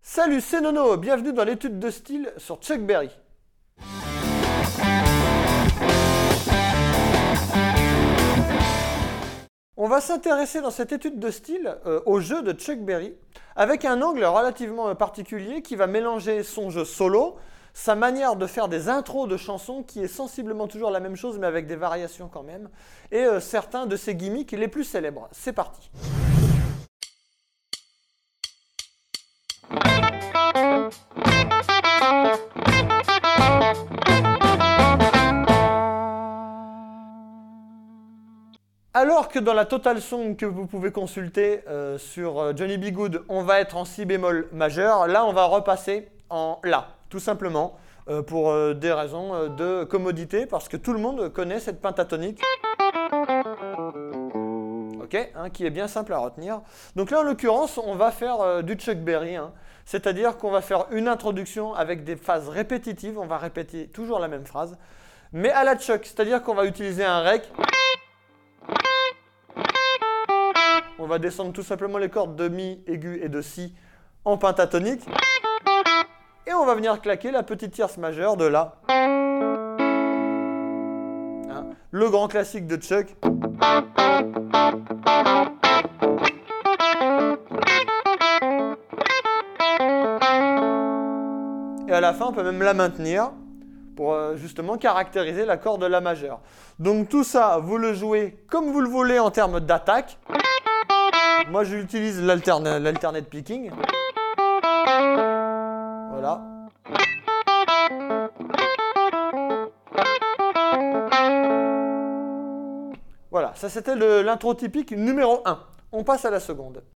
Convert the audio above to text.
Salut, c'est Nono, bienvenue dans l'étude de style sur Chuck Berry. On va s'intéresser dans cette étude de style au jeu de Chuck Berry, avec un angle relativement particulier qui va mélanger son jeu solo, sa manière de faire des intros de chansons qui est sensiblement toujours la même chose mais avec des variations quand même, et certains de ses gimmicks les plus célèbres. C'est parti. Alors que dans la Total Song que vous pouvez consulter sur Johnny B. Goode, on va être en si bémol majeur, là on va repasser en La, tout simplement, pour des raisons de commodité, parce que tout le monde connaît cette pentatonique, okay, hein, qui est bien simple à retenir. Donc là en l'occurrence, on va faire du Chuck Berry, hein, c'est-à-dire qu'on va faire une introduction avec des phases répétitives, on va répéter toujours la même phrase, mais à la Chuck, c'est-à-dire qu'on va utiliser un rec. On va descendre tout simplement les cordes de Mi aigu et de Si en pentatonique. Et on va venir claquer la petite tierce majeure de La. Hein, le grand classique de Chuck. Et à la fin, on peut même la maintenir pour justement caractériser l'accord de La majeure. Donc tout ça, vous le jouez comme vous le voulez en termes d'attaque. Moi, j'utilise l'alternate picking. Voilà. Voilà, ça c'était l'intro typique numéro 1. On passe à la seconde.